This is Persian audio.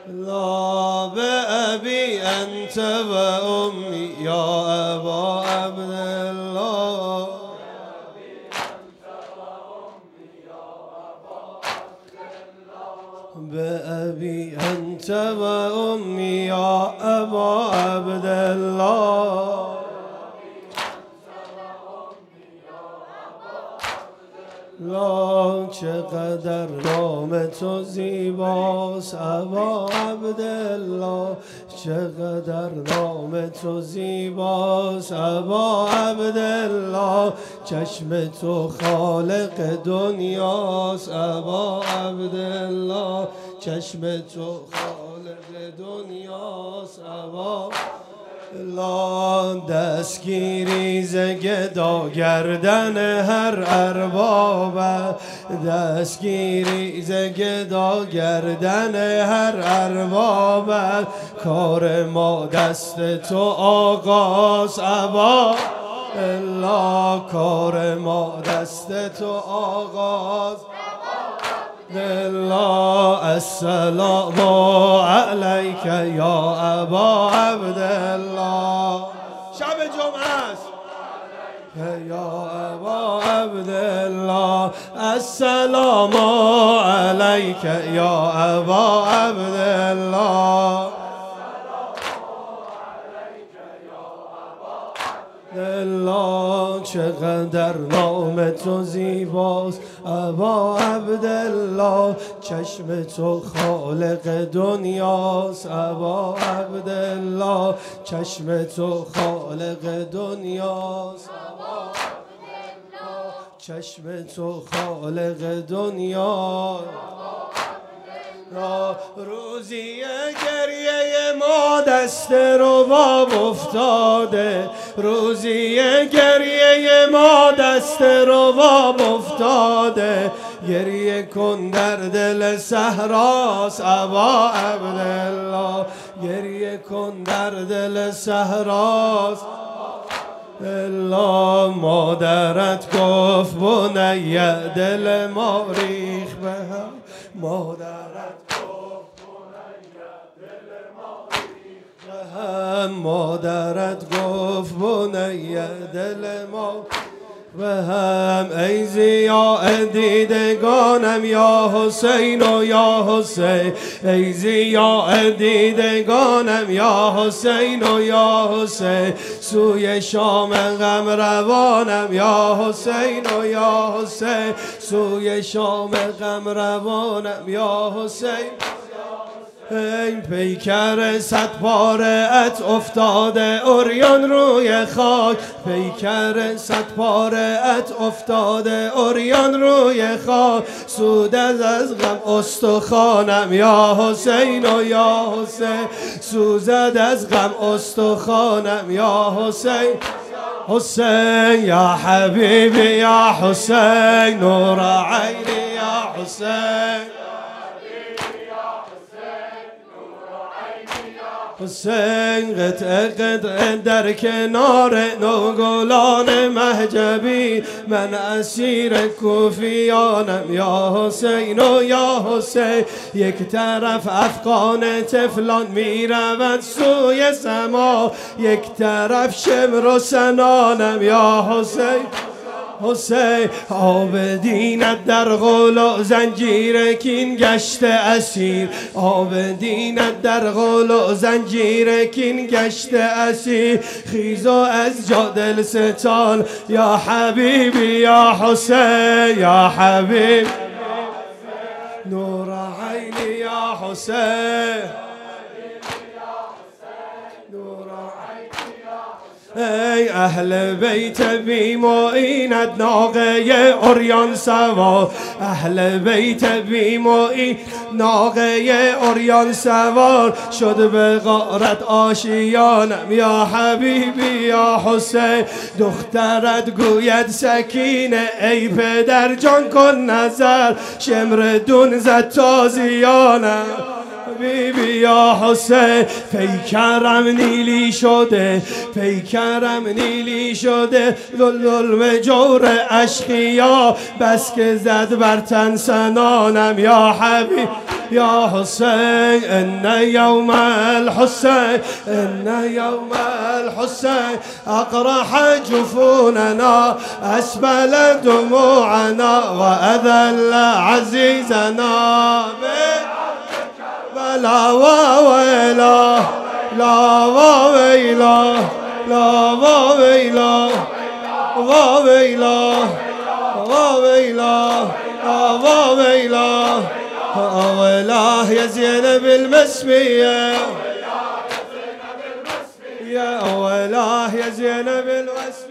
لا بأبي أنت وأمي يا أبا عبد الله بأبي أنت وأمي يا أبا عبد الله لا چقدر نام تو زیباست ابا عبدالله چقدر نام تو زیباست ابا عبدالله چشم تو خالق دنیاست ابا عبدالله چشم تو خالق دنیاست ابا لا دستگیری ز گدا گردن هر ارباب دستگیری ز گدا گردن هر ارباب کار ما دست تو آغاز ابا الله کار ما دست تو آغاز الله السلام علیک یا ابا عبدالله شب جمعه است یا ابا عبدالله السلام علیک یا ابا عبدالله الله چقدر نام تو زیباست ابا عبدالله چشم تو خالق دنیاست ابا عبدالله چشم تو خالق دنیاست ابا عبدالله چشم تو خالق دنیاست روزی گریه ما دست رباب افتاده روزی گریه ما دست رباب افتاده گریه کن در دل صحراست ابا عبدالله گریه کن در دل صحراست الله مادرت گفت بنیه دل ما ریخ به هم مادرت گفت بنیه دل ما ریخ به هم مادرت گفت بنیه دل ما به هم ای ضیاء دیدگانم یا حسین و یا حسین ای ضیاء دیدگانم یا حسین و یا حسین سوی شام غم روانم یا حسین و یا حسین سوی شام غم روانم یا حسین این پیکر صد پاره ات افتاده عریان روی خاک پیکر صد پاره ات افتاده عریان روی خاک سوزد از غم استخوانم یا حسین و یا حسین سوزد از غم استخوانم یا حسین حسین یا حبیبی یا حسین نور عینی یا حسین حسین قطعه قطعه در کنار نوگلان مهجبی من اسیر کوفیانم یا حسین و یا حسین یک طرف افغان تفلان می رود سوی سما یک طرف شمر و سنانم یا حسین حسین آب دینت در غول و زنجیر کین گشت اسیر آب دینت در غول و زنجیر کین گشت اسیر خیز و از جا دل ستان یا حبیبی یا حسین یا حبیب نور عینی یا حسین ای اهل بیت بی معینت ناقه عریان سوار اهل بیت بی معین ناقه عریان سوار شد به غارت آشیانم یا حبیبی یا حسین دخترت گوید سکینه ای پدر جان کن نظر شمر دون زد تازیانم حبیبی یا حسین پیکرم نیلی شده پیکرم نیلی شده ظلم جور اشقیا بس که زد بر تن سنانم یا حبیب يا حسين إن يوم الحسين إن يوم الحسين أقرح جفوننا أسبل دموعنا وأذل عزيزنا بلا وويلا لا وويلا لا وويلا وويلا وويلا وويلا وويلاه يا زينب المسمية يا ويلاه يا زينب المسمية